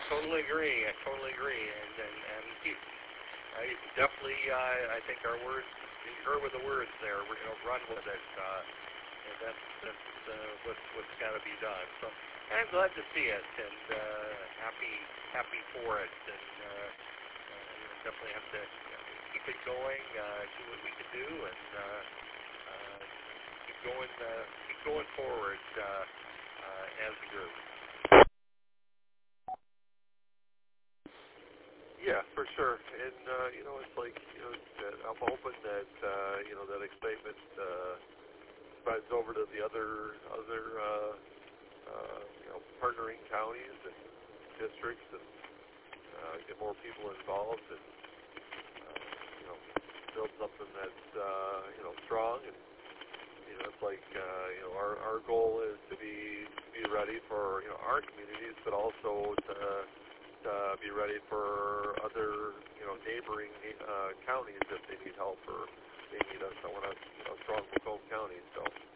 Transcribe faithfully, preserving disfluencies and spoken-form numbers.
totally agree. I totally agree. And and, and he, I definitely, uh, I think our words, you heard with the words there. We're going to run with it. Uh, and that's that's uh, what's what's got to be done. So I'm glad to see it, and uh, happy happy for it. And uh, uh, definitely have to you know, keep it going, uh, do what we can do, and uh, uh, keep going uh, keep going forward uh, uh, as a group. Yeah, for sure. And, uh, you know, it's like, you know, I'm hoping that, uh, you know, that excitement uh, spreads over to the other, other uh, uh, you know, partnering counties and districts and uh, get more people involved and, uh, you know, build something that's, uh, you know, strong. And, you know, it's like, uh, you know, our, our goal is to be, to be ready for, you know, our communities, but also to Uh, be ready for other, you know, neighboring uh, counties if they need help or they need us. I want a, a strong Macomb County. So.